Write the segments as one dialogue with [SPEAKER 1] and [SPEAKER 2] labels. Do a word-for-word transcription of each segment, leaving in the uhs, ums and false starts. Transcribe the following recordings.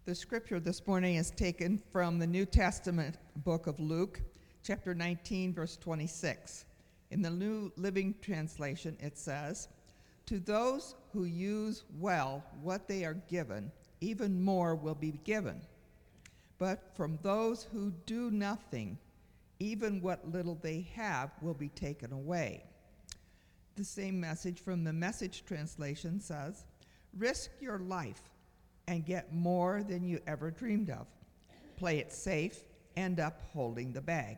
[SPEAKER 1] The scripture this morning is taken from the New Testament book of Luke, chapter nineteen, verse twenty-six. In the New Living Translation, it says, "To those who use well what they are given, even more will be given. But from those who do nothing, even what little they have will be taken away." The same message from the Message translation says, "Risk your life and get more than you ever dreamed of. Play it safe, end up holding the bag."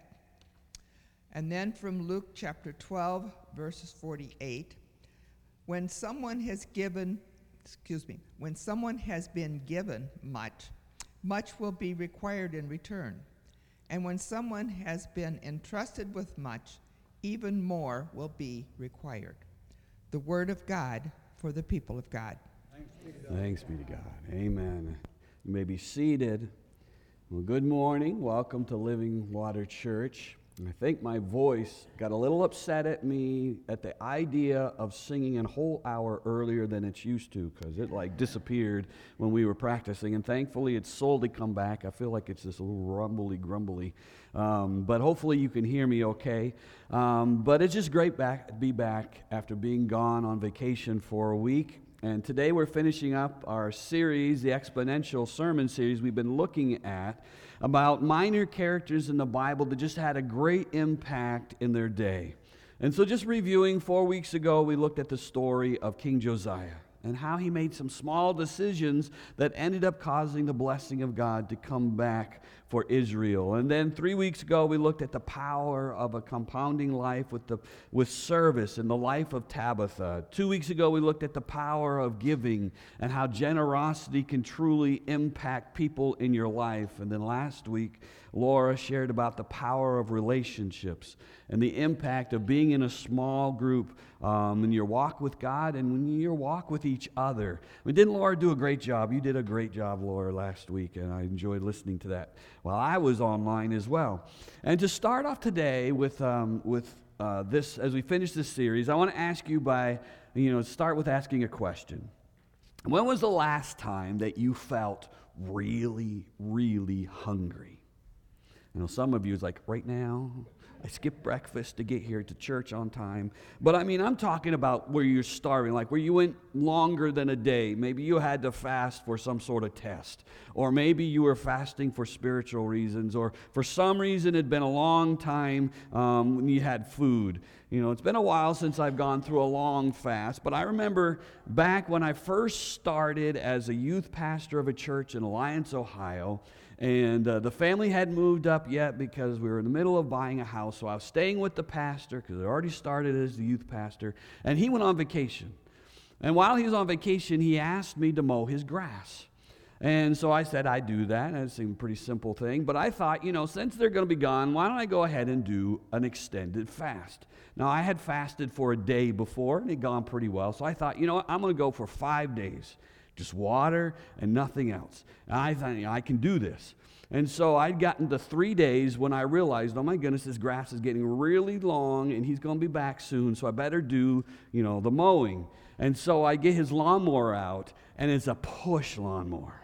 [SPEAKER 1] And then from Luke chapter twelve, verses forty-eight, when someone has given, excuse me, when someone has been given much, much will be required in return. And when someone has been entrusted with much, even more will be required. The word of God for the people of God.
[SPEAKER 2] Thanks be to God. Amen. You may be seated. Well, good morning. Welcome to Living Water Church. I think my voice got a little upset at me at the idea of singing a whole hour earlier than it's used to, because it like disappeared when we were practicing, and thankfully it's slowly come back. I feel like it's this little rumbly grumbly, um, but hopefully you can hear me okay. Um, but it's just great back to be back after being gone on vacation for a week. And today we're finishing up our series, the exponential sermon series we've been looking at, about minor characters in the Bible that just had a great impact in their day. And so just reviewing, four weeks ago we looked at the story of King Josiah and how he made some small decisions that ended up causing the blessing of God to come back for Israel. And then three weeks ago, we looked at the power of a compounding life with the with service in the life of Tabitha. Two weeks ago, we looked at the power of giving and how generosity can truly impact people in your life. And then last week, Laura shared about the power of relationships and the impact of being in a small group um, in your walk with God and when your walk with each other. I mean, didn't Laura do a great job? You did a great job, Laura, last week, and I enjoyed listening to that while I was online as well. And to start off today with um, with uh, this, as we finish this series, I want to ask you by, you know, start with asking a question. When was the last time that you felt really, really hungry? You know, some of you is like, right now, I skipped breakfast to get here to church on time. But I mean, I'm talking about where you're starving, like where you went longer than a day. Maybe you had to fast for some sort of test. Or maybe you were fasting for spiritual reasons. Or for some reason, it'd been a long time um, when you had food. You know, it's been a while since I've gone through a long fast. But I remember back when I first started as a youth pastor of a church in Alliance, Ohio, and uh, the family hadn't moved up yet because we were in the middle of buying a house. So I was staying with the pastor because I already started as the youth pastor. And he went on vacation. And while he was on vacation, he asked me to mow his grass. And so I said, I do that. And it seemed a pretty simple thing. But I thought, you know, since they're going to be gone, why don't I go ahead and do an extended fast? Now, I had fasted for a day before, and it had gone pretty well. So I thought, you know what, I'm going to go for five days. Just water and nothing else. And I thought, you know, I can do this. And so I'd gotten to three days when I realized, oh my goodness, this grass is getting really long and he's going to be back soon, so I better do, you know, the mowing. And so I get his lawnmower out, and it's a push lawnmower.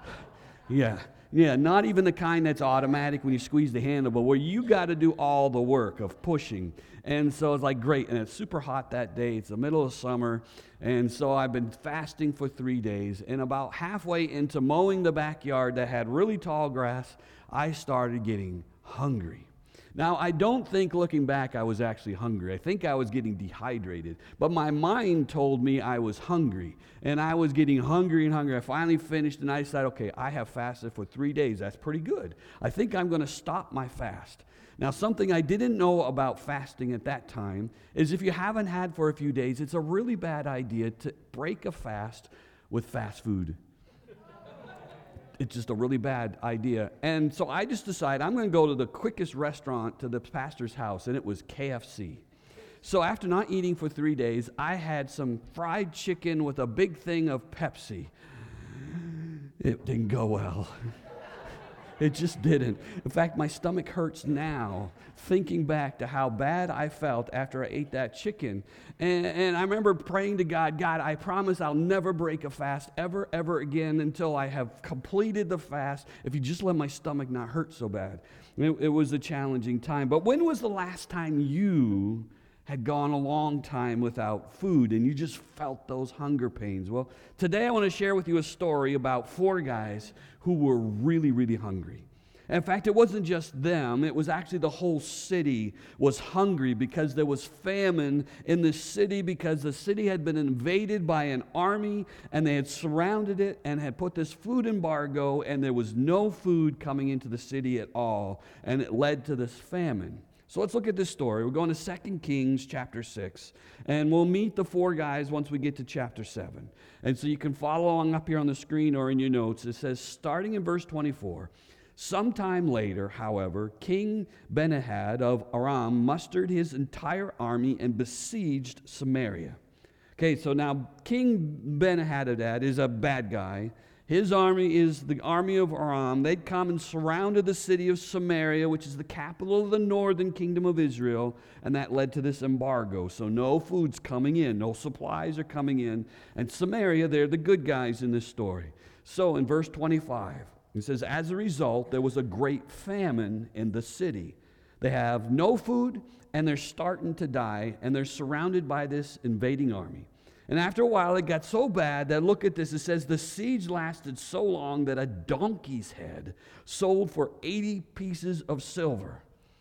[SPEAKER 2] yeah. Yeah, not even the kind that's automatic when you squeeze the handle, but where you got to do all the work of pushing. And so it's like, great, and it's super hot that day. It's the middle of summer, and so I've been fasting for three days, and about halfway into mowing the backyard that had really tall grass, I started getting hungry. Now, I don't think looking back I was actually hungry. I think I was getting dehydrated. But my mind told me I was hungry. And I was getting hungry and hungry. I finally finished and I decided, okay, I have fasted for three days. That's pretty good. I think I'm going to stop my fast. Now, something I didn't know about fasting at that time is if you haven't had for a few days, it's a really bad idea to break a fast with fast food. It's just a really bad idea. And so I just decided I'm going to go to the quickest restaurant to the pastor's house, and it was K F C. So after not eating for three days, I had some fried chicken with a big thing of Pepsi. It didn't go well. It just didn't. In fact, my stomach hurts now thinking back to how bad I felt after I ate that chicken. And, and I remember praying to God, God, I promise I'll never break a fast ever, ever again until I have completed the fast. If you just let my stomach not hurt so bad. It, it was a challenging time. But when was the last time you had gone a long time without food and you just felt those hunger pains? Well, today I want to share with you a story about four guys who were really, really hungry. In fact, it wasn't just them. It was actually the whole city was hungry because there was famine in the city because the city had been invaded by an army and they had surrounded it and had put this food embargo, and there was no food coming into the city at all, and it led to this famine. So let's look at this story. We're going to Second Kings chapter six, and we'll meet the four guys once we get to chapter seven. And so you can follow along up here on the screen or in your notes. It says, starting in verse twenty-four, sometime later, however, King Ben-Hadad of Aram mustered his entire army and besieged Samaria. Okay, so now King Ben-Hadad is a bad guy. His army is the army of Aram. They'd come and surrounded the city of Samaria, which is the capital of the northern kingdom of Israel, and that led to this embargo. So no food's coming in, no supplies are coming in. And Samaria, they're the good guys in this story. So in verse twenty-five, it says, as a result, there was a great famine in the city. They have no food, and they're starting to die, and they're surrounded by this invading army. And after a while, it got so bad that, look at this, it says the siege lasted so long that a donkey's head sold for eighty pieces of silver.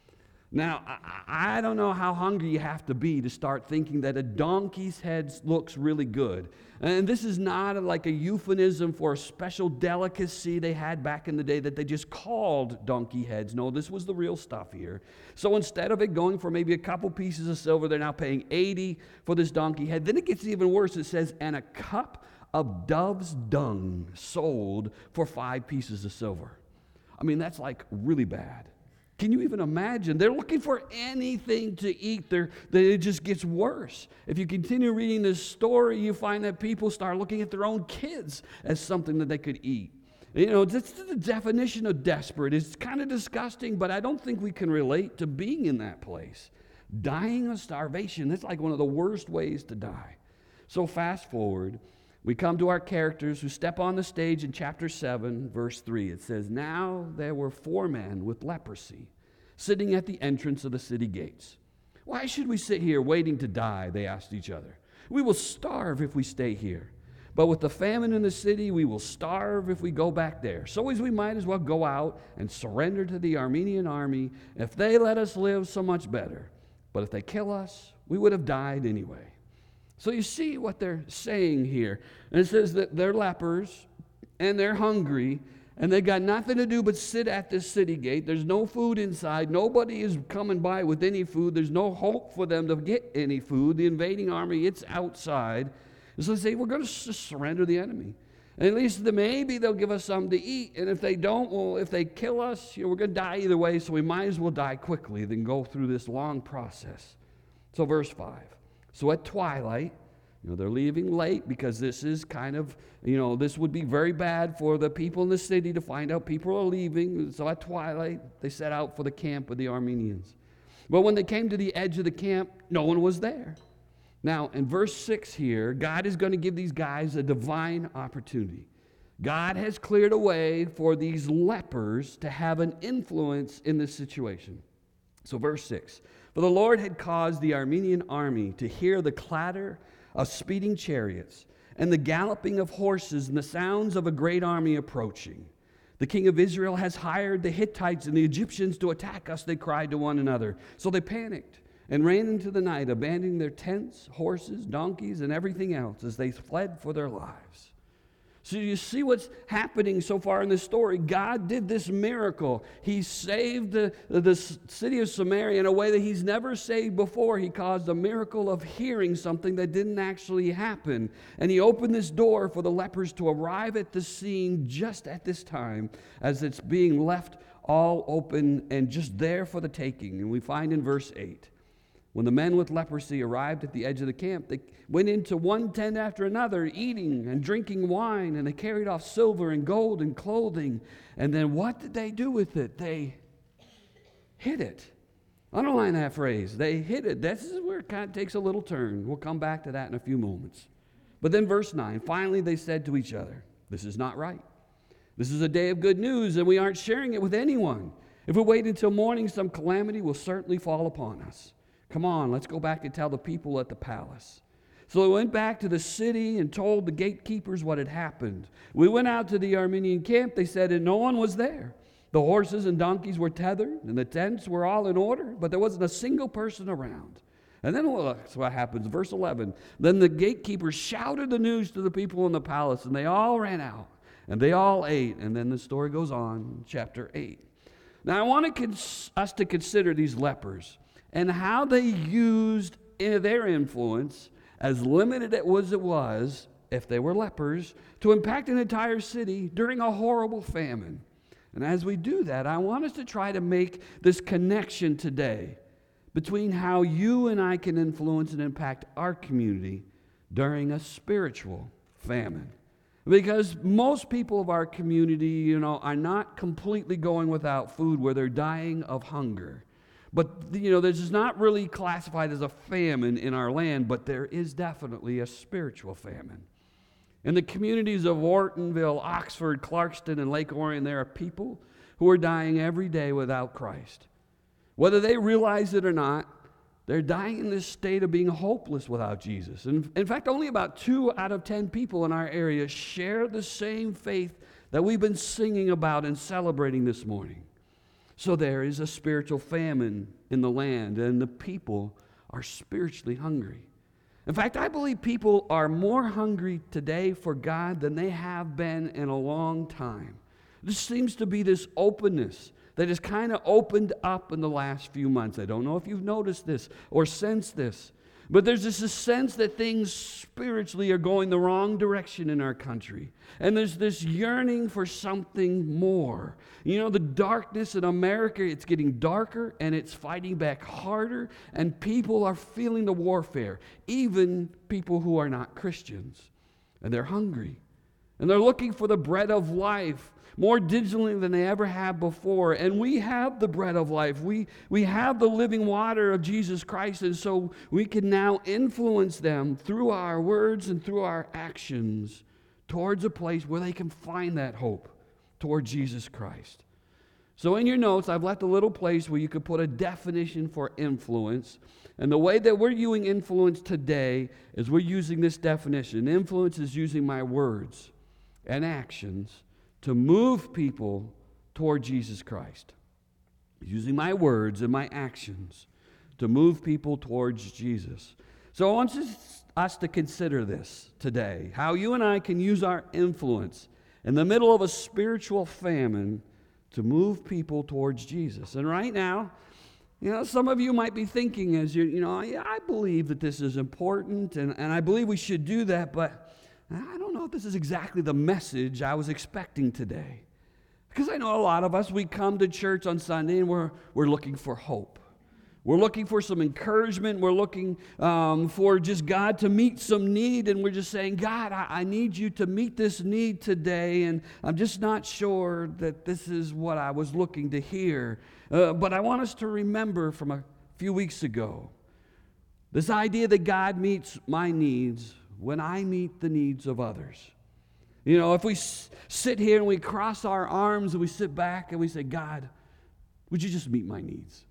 [SPEAKER 2] Now, I, I don't know how hungry you have to be to start thinking that a donkey's head looks really good. And this is not a, like a euphemism for a special delicacy they had back in the day that they just called donkey heads. No, this was the real stuff here. So instead of it going for maybe a couple pieces of silver, they're now paying eighty for this donkey head. Then it gets even worse. It says, and a cup of dove's dung sold for five pieces of silver. I mean, that's like really bad. Can you even imagine? They're looking for anything to eat. They're, they, it just gets worse. If you continue reading this story, you find that people start looking at their own kids as something that they could eat. You know, that's the definition of desperate. It's kind of disgusting, but I don't think we can relate to being in that place. Dying of starvation, that's like one of the worst ways to die. So fast forward, we come to our characters who step on the stage in chapter seven, verse three. It says, now there were four men with leprosy sitting at the entrance of the city gates. Why should we sit here waiting to die? They asked each other. We will starve if we stay here. But with the famine in the city, we will starve if we go back there. So as we might as well go out and surrender to the Armenian army. If they let us live, so much better. But if they kill us, we would have died anyway. So you see what they're saying here. And it says that they're lepers and they're hungry and they got nothing to do but sit at this city gate. There's no food inside. Nobody is coming by with any food. There's no hope for them to get any food. The invading army, it's outside. And so they say, we're going to surrender the enemy. And at least the, maybe they'll give us something to eat. And if they don't, well, if they kill us, you know, we're going to die either way. So we might as well die quickly than go through this long process. So verse five. So at twilight, you know, they're leaving late because this is kind of, you know, this would be very bad for the people in the city to find out people are leaving. So at twilight, they set out for the camp of the Armenians. But when they came to the edge of the camp, no one was there. Now, in verse six here, God is going to give these guys a divine opportunity. God has cleared a way for these lepers to have an influence in this situation. So verse six, for the Lord had caused the Armenian army to hear the clatter of speeding chariots and the galloping of horses and the sounds of a great army approaching. The king of Israel has hired the Hittites and the Egyptians to attack us, they cried to one another. So they panicked and ran into the night, abandoning their tents, horses, donkeys, and everything else as they fled for their lives. So you see what's happening so far in this story. God did this miracle. He saved the, the city of Samaria in a way that he's never saved before. He caused a miracle of hearing something that didn't actually happen. And he opened this door for the lepers to arrive at the scene just at this time as it's being left all open and just there for the taking. And we find in verse eight, When the men with leprosy arrived at the edge of the camp, they went into one tent after another, eating and drinking wine, and they carried off silver and gold and clothing. And then what did they do with it? They hid it. Underline that phrase. They hid it. This is where it kind of takes a little turn. We'll come back to that in a few moments. But then verse nine, finally they said to each other, this is not right. This is a day of good news, and we aren't sharing it with anyone. If we wait until morning, some calamity will certainly fall upon us. Come on, let's go back and tell the people at the palace. So we went back to the city and told the gatekeepers what had happened. We went out to the Aramean camp, they said, and no one was there. The horses and donkeys were tethered, and the tents were all in order, but there wasn't a single person around. And then look what happens, verse eleven. Then the gatekeepers shouted the news to the people in the palace, and they all ran out, and they all ate. And then the story goes on, chapter eight. Now I want cons- us to consider these lepers and how they used their influence, as limited as it was, if they were lepers, to impact an entire city during a horrible famine. And as we do that, I want us to try to make this connection today between how you and I can influence and impact our community during a spiritual famine. Because most people of our community, you know, are not completely going without food where they're dying of hunger. But, you know, this is not really classified as a famine in our land, but there is definitely a spiritual famine. In the communities of Ortonville, Oxford, Clarkston, and Lake Orion, there are people who are dying every day without Christ. Whether they realize it or not, they're dying in this state of being hopeless without Jesus. And in fact, only about two out of ten people in our area share the same faith that we've been singing about and celebrating this morning. So there is a spiritual famine in the land, and the people are spiritually hungry. In fact, I believe people are more hungry today for God than they have been in a long time. There seems to be this openness that has kind of opened up in the last few months. I don't know if you've noticed this or sensed this, but there's this a sense that things spiritually are going the wrong direction in our country. And there's this yearning for something more. You know, the darkness in America, it's getting darker and it's fighting back harder, and people are feeling the warfare, even people who are not Christians. And they're hungry. And they're looking for the bread of life more digitally than they ever have before. And we have the bread of life. We, we have the living water of Jesus Christ. And so we can now influence them through our words and through our actions towards a place where they can find that hope toward Jesus Christ. So in your notes, I've left a little place where you could put a definition for influence. And the way that we're using influence today is we're using this definition. Influence is using my words and actions to move people toward Jesus Christ. Using my words and my actions to move people towards Jesus. So I want us to consider this today, how you and I can use our influence in the middle of a spiritual famine to move people towards Jesus. And right now, you know, some of you might be thinking as you, you know, yeah, I believe that this is important, and, and I believe we should do that, but I don't know if this is exactly the message I was expecting today. Because I know a lot of us, we come to church on Sunday and we're, we're looking for hope. We're looking for some encouragement. We're looking um, for just God to meet some need. And we're just saying, God, I, I need you to meet this need today. And I'm just not sure that this is what I was looking to hear. Uh, but I want us to remember from a few weeks ago, this idea that God meets my needs when I meet the needs of others. You know, if we s- sit here and we cross our arms and we sit back and we say, God, would you just meet my needs?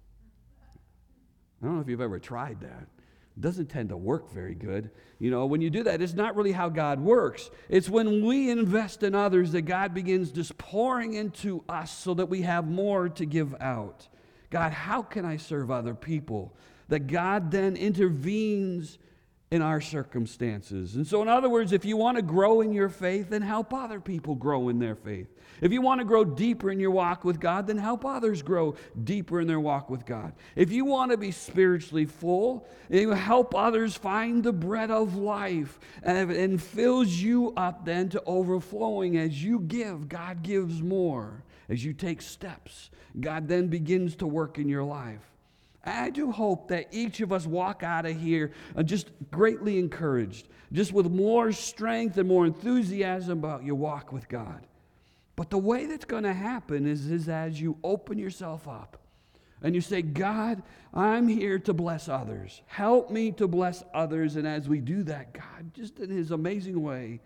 [SPEAKER 2] I don't know if you've ever tried that. It doesn't tend to work very good. You know, when you do that, it's not really how God works. It's when we invest in others that God begins just pouring into us so that we have more to give out. God, how can I serve other people? That God then intervenes in our circumstances. And so in other words, if you want to grow in your faith, then help other people grow in their faith. If you want to grow deeper in your walk with God, then help others grow deeper in their walk with God. If you want to be spiritually full, you help others find the bread of life, and, and fills you up then to overflowing. As you give, God gives more. As you take steps, God then begins to work in your life. I do hope that each of us walk out of here uh, just greatly encouraged, just with more strength and more enthusiasm about your walk with God. But the way that's going to happen is, is as you open yourself up and you say, God, I'm here to bless others. Help me to bless others. And as we do that, God, just in his amazing way,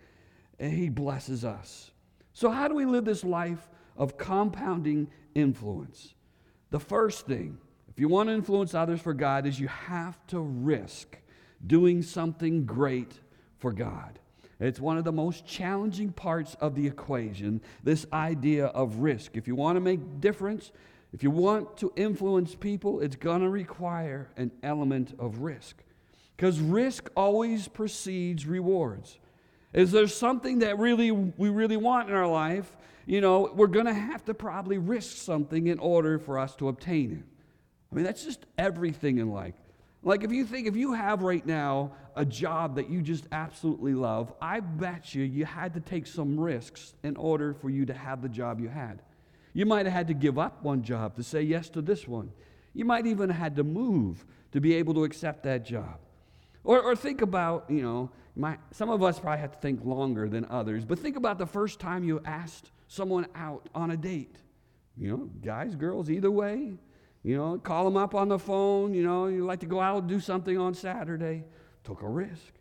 [SPEAKER 2] he blesses us. So how do we live this life of compounding influence? The first thing, if you want to influence others for God, is you have to risk doing something great for God. It's one of the most challenging parts of the equation, this idea of risk. If you want to make difference, if you want to influence people, it's going to require an element of risk. Because risk always precedes rewards. Is there something that really we really want in our life? You know, we're going to have to probably risk something in order for us to obtain it. I mean, that's just everything in life. Like if you think, if you have right now a job that you just absolutely love, I bet you you had to take some risks in order for you to have the job you had. You might have had to give up one job to say yes to this one. You might even have had to move to be able to accept that job. Or, or think about, you know, my, some of us probably have to think longer than others, but think about the first time you asked someone out on a date. You know, guys, girls, either way. You know, call them up on the phone. You know, you like to go out and do something on Saturday. Took a risk.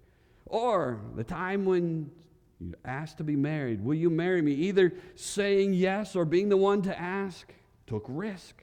[SPEAKER 2] Or the time when you asked to be married. Will you marry me? Either saying yes or being the one to ask. Took risk.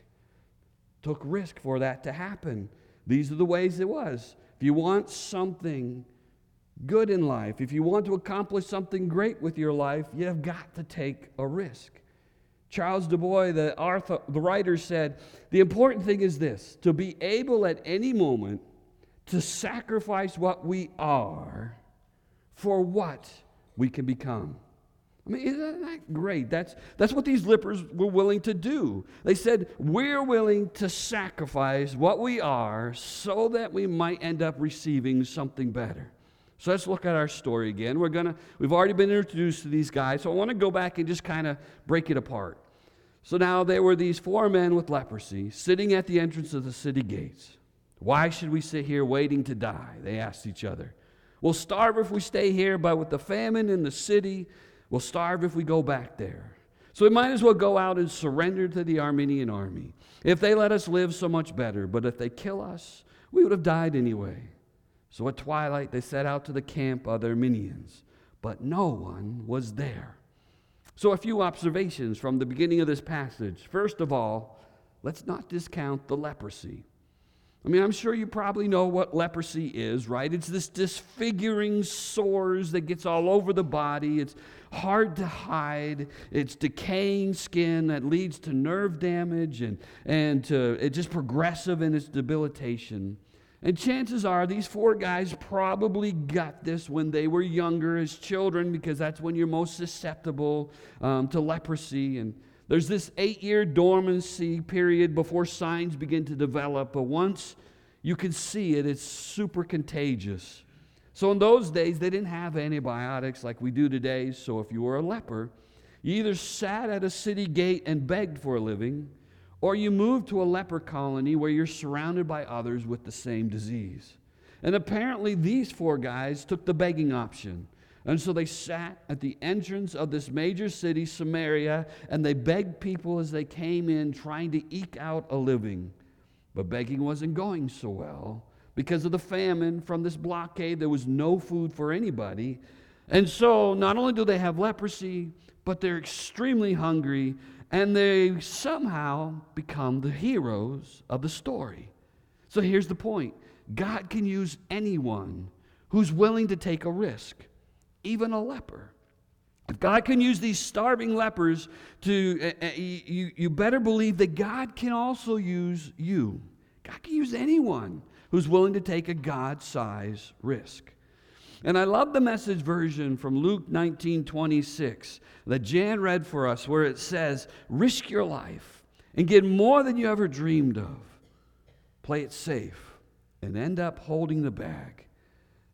[SPEAKER 2] Took risk for that to happen. These are the ways it was. If you want something good in life, if you want to accomplish something great with your life, you have got to take a risk. Charles Du Bois, the, author, the writer, said, the important thing is this, to be able at any moment to sacrifice what we are for what we can become. I mean, isn't that great? That's, that's what these lepers were willing to do. They said, we're willing to sacrifice what we are so that we might end up receiving something better. So let's look at our story again. We're gonna, we've already been introduced to these guys, so I want to go back and just kind of break it apart. So now there were these four men with leprosy sitting at the entrance of the city gates. Why should we sit here waiting to die? They asked each other. We'll starve if we stay here, but with the famine in the city, we'll starve if we go back there. So we might as well go out and surrender to the Armenian army. If they let us live, so much better. But if they kill us, we would have died anyway. So at twilight, they set out to the camp of the Armenians, but no one was there. So a few observations from the beginning of this passage. First of all, let's not discount the leprosy. I mean, I'm sure you probably know what leprosy is, right? It's this disfiguring sores that gets all over the body. It's hard to hide. It's decaying skin that leads to nerve damage, and, and to, it's just progressive in its debilitation. And chances are these four guys probably got this when they were younger as children, because that's when you're most susceptible um, to leprosy. And there's this eight-year dormancy period before signs begin to develop. But once you can see it, it's super contagious. So in those days, they didn't have antibiotics like we do today. So if you were a leper, you either sat at a city gate and begged for a living, or you move to a leper colony where you're surrounded by others with the same disease. And apparently these four guys took the begging option. And so they sat at the entrance of this major city, Samaria, and they begged people as they came in, trying to eke out a living. But begging wasn't going so well. Because of the famine from this blockade, there was no food for anybody. And so not only do they have leprosy, but they're extremely hungry, and they somehow become the heroes of the story. So here's the point. God can use anyone who's willing to take a risk, even a leper. If God can use these starving lepers to, uh, you, you better believe that God can also use you. God can use anyone who's willing to take a God-sized risk. And I love the Message version from Luke nineteen twenty-six that Jan read for us, where it says, risk your life and get more than you ever dreamed of. Play it safe and end up holding the bag.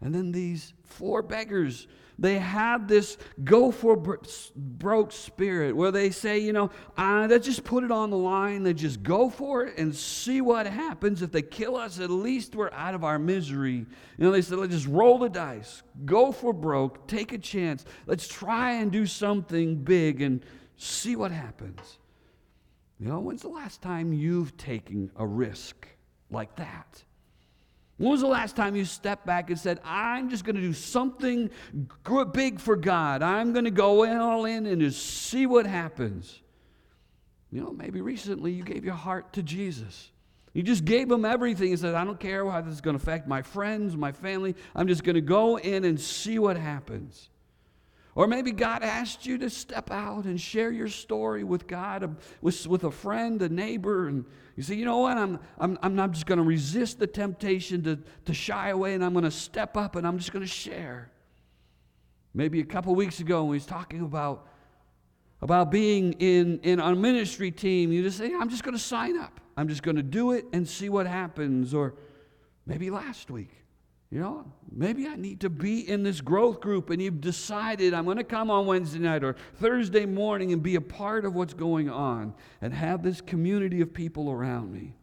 [SPEAKER 2] And then these four beggars, they have this go for broke spirit where they say, you know, uh, let's just put it on the line. They just go for it and see what happens. If they kill us, at least we're out of our misery. You know, they said, let's just roll the dice, go for broke, take a chance. Let's try and do something big and see what happens. You know, when's the last time you've taken a risk like that? When was the last time you stepped back and said, I'm just going to do something big for God. I'm going to go all in and just see what happens. You know, maybe recently you gave your heart to Jesus. You just gave him everything and said, I don't care how this is going to affect my friends, my family. I'm just going to go in and see what happens. Or maybe God asked you to step out and share your story with God, with, with a friend, a neighbor, and you say, you know what, I'm, I'm, I'm not just going to resist the temptation to, to shy away, and I'm going to step up and I'm just going to share. Maybe a couple weeks ago when he was talking about, about being in, in a ministry team, you just say, I'm just going to sign up. I'm just going to do it and see what happens. Or maybe last week, you know, maybe I need to be in this growth group and you've decided I'm going to come on Wednesday night or Thursday morning and be a part of what's going on and have this community of people around me.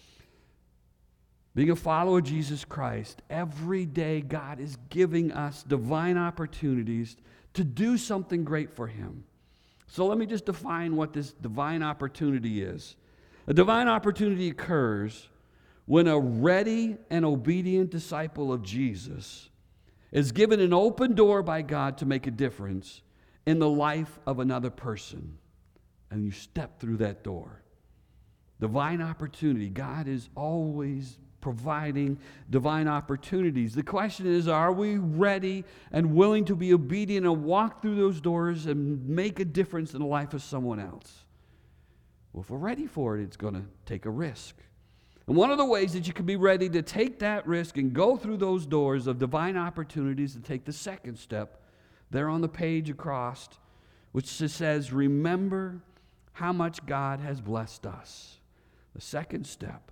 [SPEAKER 2] Being a follower of Jesus Christ, every day God is giving us divine opportunities to do something great for Him. So let me just define what this divine opportunity is. A divine opportunity occurs when a ready and obedient disciple of Jesus is given an open door by God to make a difference in the life of another person, and you step through that door. Divine opportunity. God is always providing divine opportunities. The question is, are we ready and willing to be obedient and walk through those doors and make a difference in the life of someone else? Well, if we're ready for it, it's going to take a risk. And one of the ways that you can be ready to take that risk and go through those doors of divine opportunities to take the second step, there on the page across, which says, remember how much God has blessed us. The second step,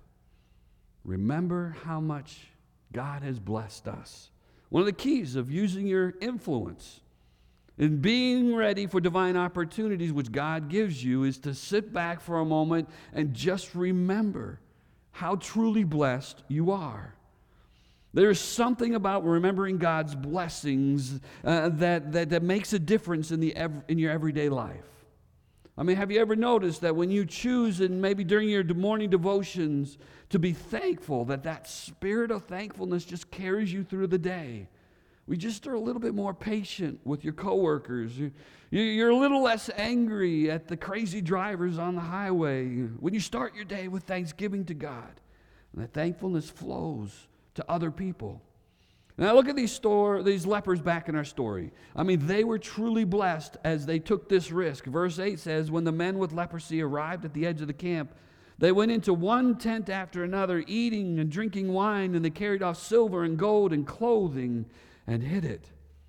[SPEAKER 2] remember how much God has blessed us. One of the keys of using your influence and being ready for divine opportunities which God gives you is to sit back for a moment and just remember how truly blessed you are. There's something about remembering God's blessings uh, that, that, that makes a difference in, the ev- in your everyday life. I mean, have you ever noticed that when you choose, and maybe during your morning devotions, to be thankful, that that spirit of thankfulness just carries you through the day? We just are a little bit more patient with your coworkers. You're a little less angry at the crazy drivers on the highway when you start your day with thanksgiving to God. And that thankfulness flows to other people. Now look at these, store, these lepers back in our story. I mean, they were truly blessed as they took this risk. Verse eight says, when the men with leprosy arrived at the edge of the camp, they went into one tent after another, eating and drinking wine, and they carried off silver and gold and clothing and hid it.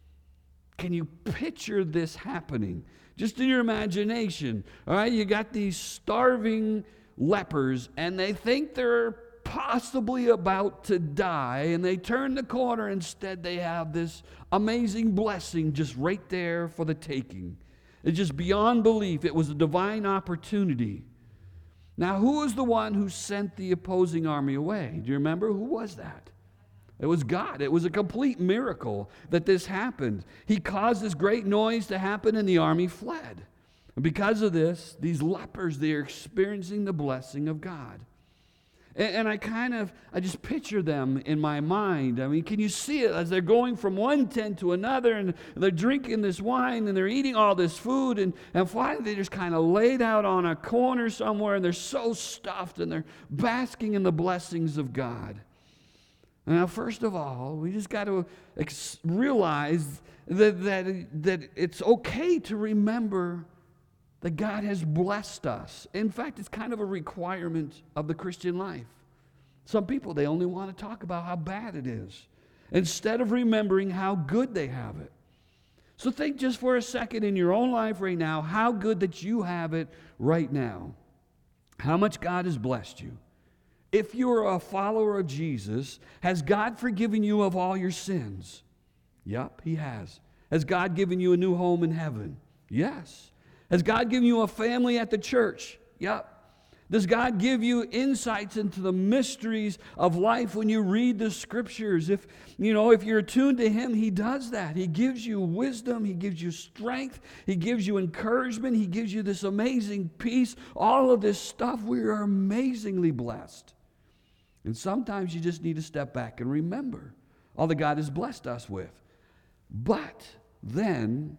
[SPEAKER 2] Can you picture this happening? Just in your imagination. All right, you got these starving lepers, and they think they're possibly about to die, and they turn the corner. Instead, they have this amazing blessing just right there for the taking. It's just beyond belief. It was a divine opportunity. Now, who was the one who sent the opposing army away? Do you remember? Who was that? It was God. It was a complete miracle that this happened. He caused this great noise to happen, and the army fled. And because of this, these lepers, they're experiencing the blessing of God. And, and I kind of, I just picture them in my mind. I mean, can you see it as they're going from one tent to another, and they're drinking this wine, and they're eating all this food, and, and finally they just kind of laid out on a corner somewhere, and they're so stuffed, and they're basking in the blessings of God. Now, first of all, we just got to ex- realize that, that, that it's okay to remember that God has blessed us. In fact, it's kind of a requirement of the Christian life. Some people, they only want to talk about how bad it is instead of remembering how good they have it. So think just for a second in your own life right now, how good that you have it right now. How much God has blessed you. If you're a follower of Jesus, has God forgiven you of all your sins? Yep, He has. Has God given you a new home in heaven? Yes. Has God given you a family at the church? Yep. Does God give you insights into the mysteries of life when you read the Scriptures? If, you know, if you're attuned to Him, He does that. He gives you wisdom. He gives you strength. He gives you encouragement. He gives you this amazing peace. All of this stuff, we are amazingly blessed. And sometimes you just need to step back and remember all that God has blessed us with. But then,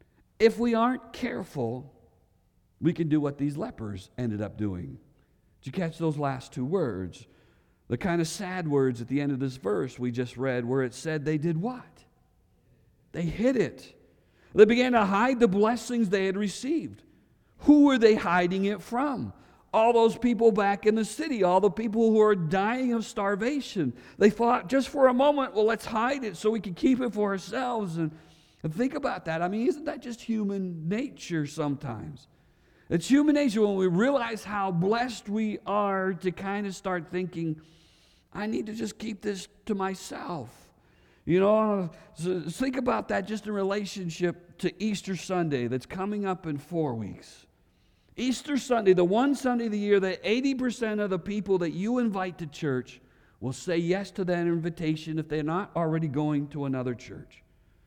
[SPEAKER 2] if we aren't careful, we can do what these lepers ended up doing. Did you catch those last two words? The kind of sad words at the end of this verse we just read, where it said they did what? They hid it. They began to hide the blessings they had received. Who were they hiding it from? All those people back in the city, all the people who are dying of starvation. They thought just for a moment, well, let's hide it so we can keep it for ourselves. And, and think about that. I mean, isn't that just human nature sometimes? It's human nature when we realize how blessed we are to kind of start thinking, I need to just keep this to myself. You know, so think about that just in relationship to Easter Sunday that's coming up in four weeks. Easter Sunday, the one Sunday of the year that eighty percent of the people that you invite to church will say yes to that invitation if they're not already going to another church.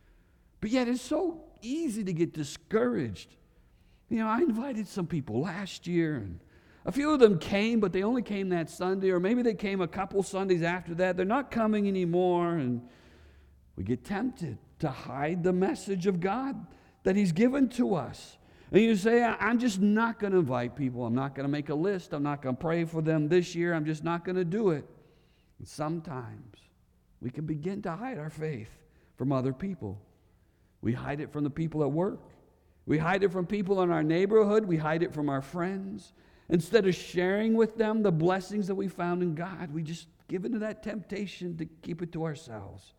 [SPEAKER 2] But yet it's so easy to get discouraged. You know, I invited some people last year, and a few of them came, but they only came that Sunday, or maybe they came a couple Sundays after that. They're not coming anymore, and we get tempted to hide the message of God that He's given to us. And you say, I'm just not going to invite people. I'm not going to make a list. I'm not going to pray for them this year. I'm just not going to do it. And sometimes we can begin to hide our faith from other people. We hide it from the people at work. We hide it from people in our neighborhood. We hide it from our friends. Instead of sharing with them the blessings that we found in God, we just give into that temptation to keep it to ourselves.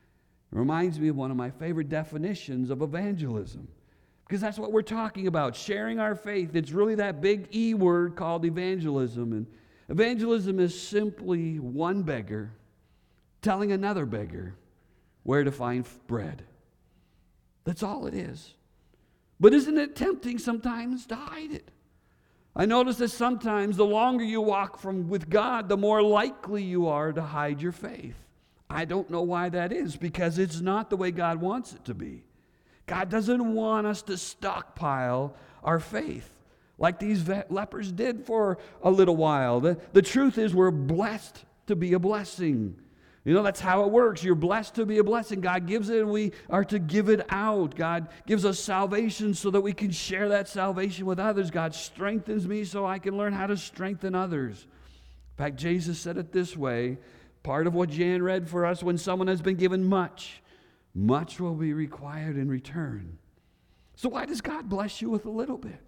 [SPEAKER 2] It reminds me of one of my favorite definitions of evangelism, because that's what we're talking about, sharing our faith. It's really that big E word called evangelism. And evangelism is simply one beggar telling another beggar where to find bread. That's all it is. But isn't it tempting sometimes to hide it? I notice that sometimes the longer you walk from with God, the more likely you are to hide your faith. I don't know why that is, because it's not the way God wants it to be. God doesn't want us to stockpile our faith like these lepers did for a little while. The, the truth is we're blessed to be a blessing. You know, that's how it works. You're blessed to be a blessing. God gives it and we are to give it out. God gives us salvation so that we can share that salvation with others. God strengthens me so I can learn how to strengthen others. In fact, Jesus said it this way. Part of what Jan read for us, when someone has been given much, much will be required in return. So why does God bless you with a little bit?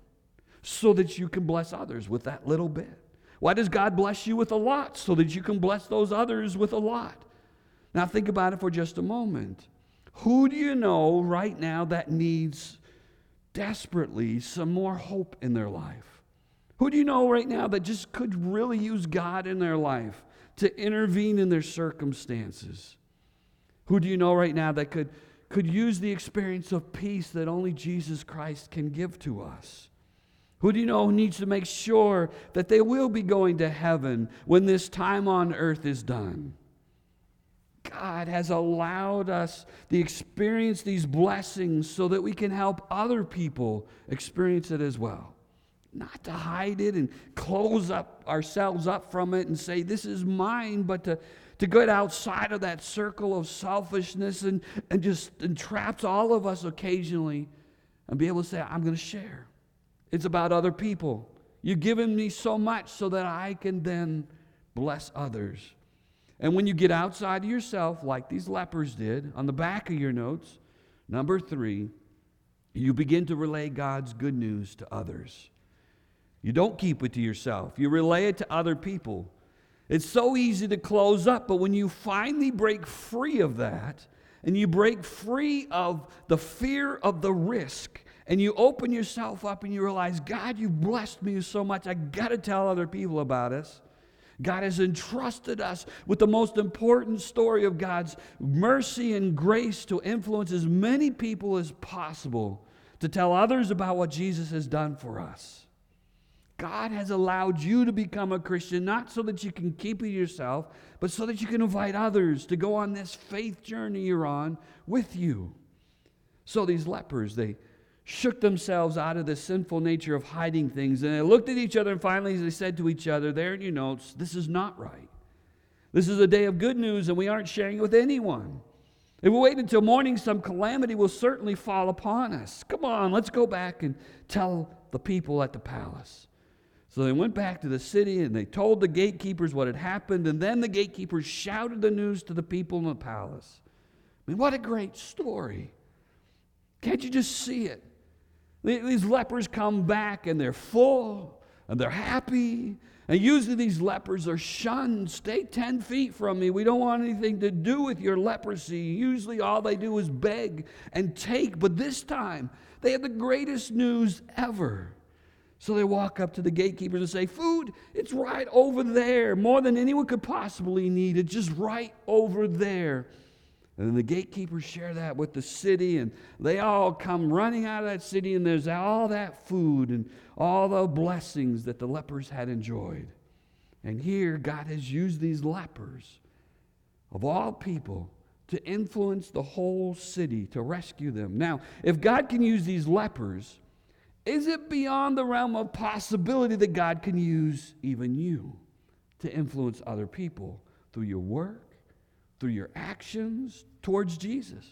[SPEAKER 2] So that you can bless others with that little bit. Why does God bless you with a lot? So that you can bless those others with a lot. Now think about it for just a moment. Who do you know right now that needs desperately some more hope in their life? Who do you know right now that just could really use God in their life to intervene in their circumstances? Who do you know right now that could, could use the experience of peace that only Jesus Christ can give to us? Who do you know who needs to make sure that they will be going to heaven when this time on earth is done? God has allowed us to experience these blessings so that we can help other people experience it as well. Not to hide it and close up ourselves up from it and say, this is mine, but to, to get outside of that circle of selfishness and, and just entraps all of us occasionally and be able to say, I'm going to share. It's about other people. You've given me so much so that I can then bless others. And when you get outside of yourself, like these lepers did, on the back of your notes, number three, you begin to relay God's good news to others. You don't keep it to yourself. You relay it to other people. It's so easy to close up, but when you finally break free of that, and you break free of the fear of the risk, and you open yourself up and you realize, God, you've blessed me so much, I got to tell other people about this. God has entrusted us with the most important story of God's mercy and grace to influence as many people as possible to tell others about what Jesus has done for us. God has allowed you to become a Christian, not so that you can keep it yourself, but so that you can invite others to go on this faith journey you're on with you. So these lepers, they shook themselves out of the sinful nature of hiding things, and they looked at each other, and finally they said to each other, there in your notes, this is not right. This is a day of good news, and we aren't sharing it with anyone. If we wait until morning, some calamity will certainly fall upon us. Come on, let's go back and tell the people at the palace. So they went back to the city, and they told the gatekeepers what had happened, and then the gatekeepers shouted the news to the people in the palace. I mean, what a great story. Can't you just see it? These lepers come back, and they're full, and they're happy. And usually these lepers are shunned. Stay ten feet from me. We don't want anything to do with your leprosy. Usually all they do is beg and take. But this time, they have the greatest news ever. So they walk up to the gatekeepers and say, food, it's right over there. More than anyone could possibly need. It's just right over there. And then the gatekeepers share that with the city, and they all come running out of that city, and there's all that food and all the blessings that the lepers had enjoyed. And here God has used these lepers, of all people, to influence the whole city, to rescue them. Now, if God can use these lepers, is it beyond the realm of possibility that God can use even you to influence other people through your work, through your actions towards Jesus?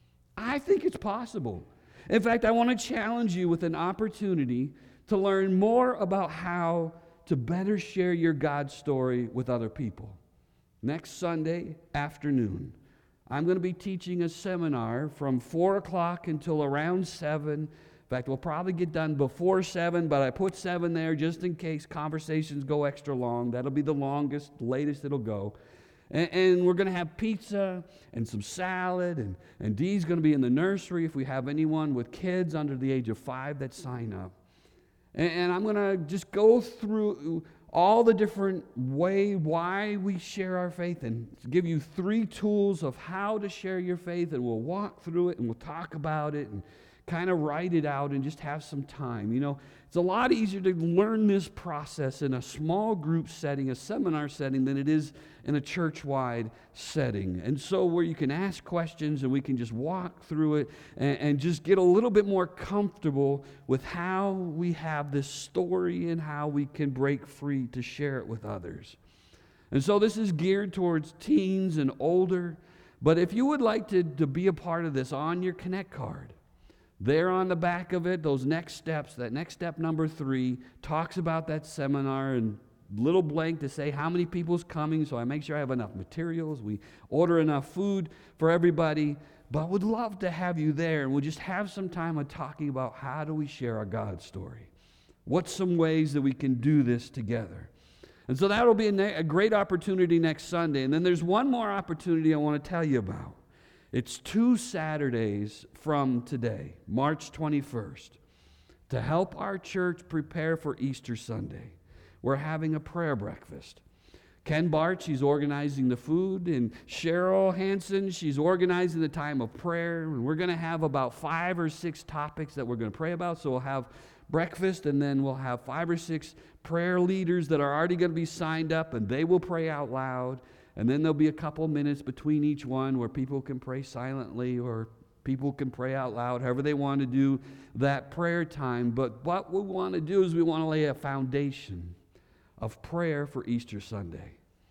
[SPEAKER 2] I think it's possible. In fact, I want to challenge you with an opportunity to learn more about how to better share your God story with other people. Next Sunday afternoon, I'm going to be teaching a seminar from four o'clock until around seven. In fact, we'll probably get done before seven, but I put seven there just in case conversations go extra long. That'll be the longest, latest it'll go. And, and we're going to have pizza and some salad, and, and Dee's going to be in the nursery if we have anyone with kids under the age of five that sign up. And, and I'm going to just go through all the different way why we share our faith and give you three tools of how to share your faith, and we'll walk through it and we'll talk about it and kind of write it out and just have some time. You know, it's a lot easier to learn this process in a small group setting, a seminar setting, than it is in a church-wide setting. And so where you can ask questions and we can just walk through it and, and just get a little bit more comfortable with how we have this story and how we can break free to share it with others. And so this is geared towards teens and older. But if you would like to, to be a part of this, on your Connect card, there on the back of it, those next steps, that next step number three, talks about that seminar, and little blank to say how many people's coming, so I make sure I have enough materials. We order enough food for everybody, but would love to have you there, and we'll just have some time of talking about how do we share our God story. What's some ways that we can do this together? And so that'll be a, ne- a great opportunity next Sunday. And then there's one more opportunity I want to tell you about. It's two Saturdays from today, March twenty-first, to help our church prepare for Easter Sunday. We're having a prayer breakfast. Ken Bart, she's organizing the food, and Cheryl Hansen, she's organizing the time of prayer. And we're going to have about five or six topics that we're going to pray about. So we'll have breakfast, and then we'll have five or six prayer leaders that are already going to be signed up, and they will pray out loud. And then there'll be a couple minutes between each one where people can pray silently or people can pray out loud, however they want to do that prayer time. But what we want to do is we want to lay a foundation of prayer for Easter Sunday.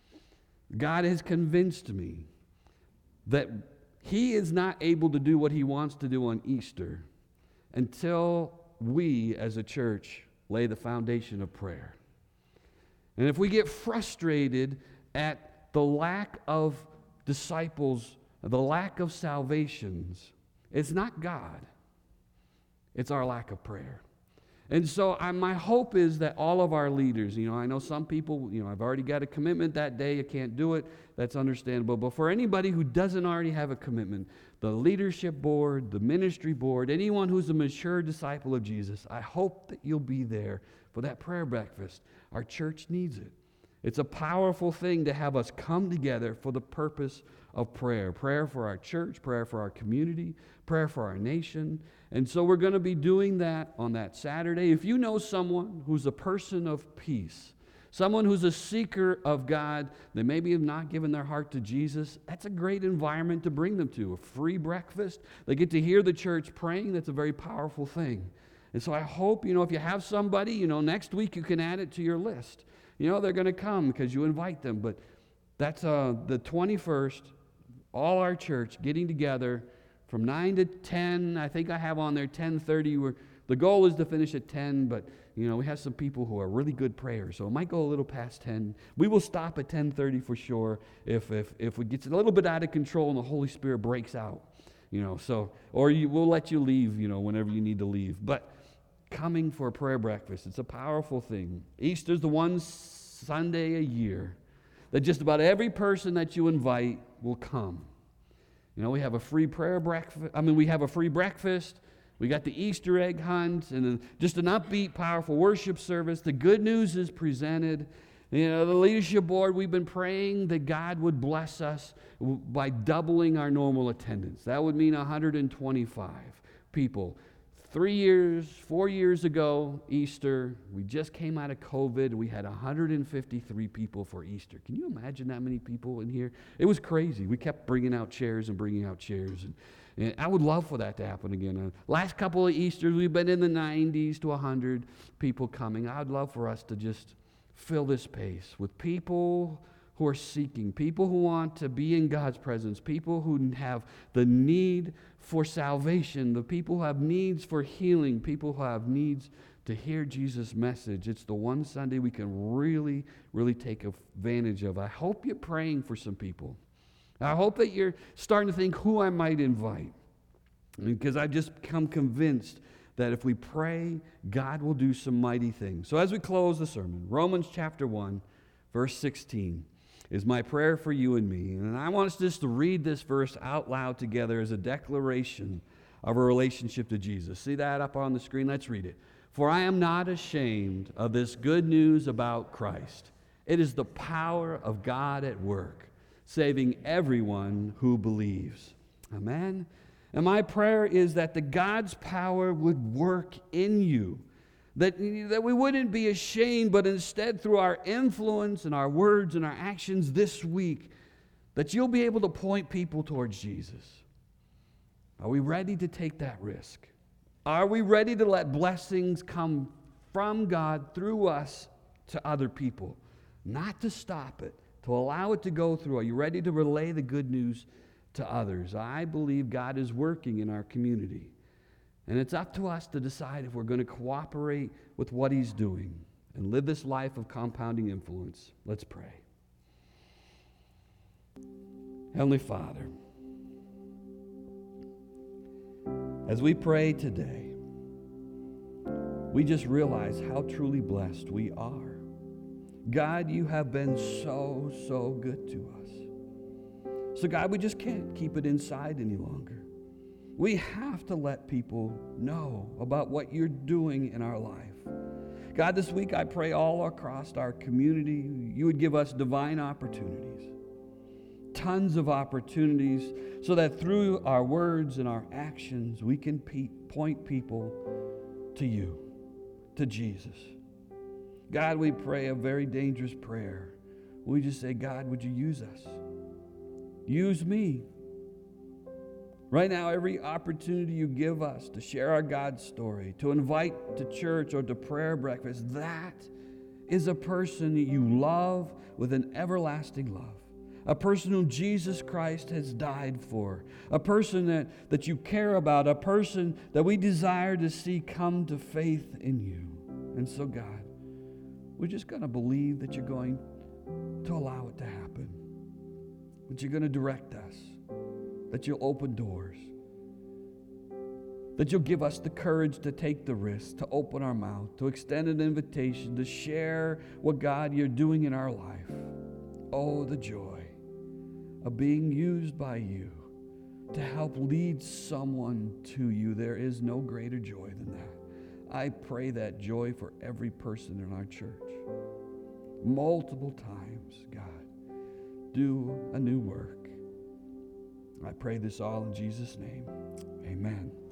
[SPEAKER 2] God has convinced me that He is not able to do what He wants to do on Easter until we as a church lay the foundation of prayer. And if we get frustrated at the lack of disciples, the lack of salvations, it's not God. It's our lack of prayer. And so I, my hope is that all of our leaders, you know, I know some people, you know, I've already got a commitment that day, I can't do it, that's understandable. But for anybody who doesn't already have a commitment, the leadership board, the ministry board, anyone who's a mature disciple of Jesus, I hope that you'll be there for that prayer breakfast. Our church needs it. It's a powerful thing to have us come together for the purpose of prayer. Prayer for our church, prayer for our community, prayer for our nation. And so we're going to be doing that on that Saturday. If you know someone who's a person of peace, someone who's a seeker of God, they maybe have not given their heart to Jesus, that's a great environment to bring them to. A free breakfast. They get to hear the church praying. That's a very powerful thing. And so I hope, you know, if you have somebody, you know, next week you can add it to your list. You know, they're going to come because you invite them. But that's uh, the twenty-first, all our church getting together from nine to ten. I think I have on there ten thirty. We're, the goal is to finish at ten, but, you know, we have some people who are really good prayers, so it might go a little past ten. We will stop at ten thirty for sure if if if it gets a little bit out of control and the Holy Spirit breaks out. You know, so, or you, we'll let you leave, you know, whenever you need to leave. But coming for a prayer breakfast, it's a powerful thing. Easter's the one Sunday a year that just about every person that you invite will come. You know, we have a free prayer breakfast. I mean, we have a free breakfast. We got the Easter egg hunt and just an upbeat, powerful worship service. The good news is presented. You know, the leadership board, we've been praying that God would bless us by doubling our normal attendance. That would mean one hundred twenty-five people. Three years, four years ago, Easter, we just came out of COVID. We had one hundred fifty-three people for Easter. Can you imagine that many people in here? It was crazy. We kept bringing out chairs and bringing out chairs. And, and I would love for that to happen again. Uh, last couple of Easters, we've been in the nineties to one hundred people coming. I'd love for us to just fill this space with people who are seeking, people who want to be in God's presence, people who have the need for salvation, the people who have needs for healing, people who have needs to hear Jesus' message. It's the one Sunday we can really, really take advantage of. I hope you're praying for some people. I hope that you're starting to think who I might invite, because I've just become convinced that if we pray, God will do some mighty things. So as we close the sermon, Romans chapter one, verse sixteen, is my prayer for you and me. And I want us just to read this verse out loud together as a declaration of our relationship to Jesus. See that up on the screen? Let's read it. For I am not ashamed of this good news about Christ. It is the power of God at work, saving everyone who believes. Amen? And my prayer is that the God's power would work in you. That, that we wouldn't be ashamed, but instead through our influence and our words and our actions this week, that you'll be able to point people towards Jesus. Are we ready to take that risk? Are we ready to let blessings come from God through us to other people? Not to stop it, to allow it to go through. Are you ready to relay the good news to others? I believe God is working in our community. And it's up to us to decide if we're going to cooperate with what He's doing and live this life of compounding influence. Let's pray. Heavenly Father, as we pray today, we just realize how truly blessed we are. God, you have been so, so good to us. So God, we just can't keep it inside any longer. We have to let people know about what you're doing in our life. God, this week I pray all across our community, you would give us divine opportunities, tons of opportunities, so that through our words and our actions, we can pe- point people to you, to Jesus. God, we pray a very dangerous prayer. We just say, God, would you use us? Use me. Right now, every opportunity you give us to share our God story, to invite to church or to prayer breakfast, that is a person that you love with an everlasting love. A person whom Jesus Christ has died for. A person that, that you care about. A person that we desire to see come to faith in you. And so, God, we're just going to believe that you're going to allow it to happen. That you're going to direct us. That you'll open doors, that you'll give us the courage to take the risk, to open our mouth, to extend an invitation, to share what, God, you're doing in our life. Oh, the joy of being used by you to help lead someone to you. There is no greater joy than that. I pray that joy for every person in our church. multiple times, God. Do a new work. I pray this all in Jesus' name. Amen.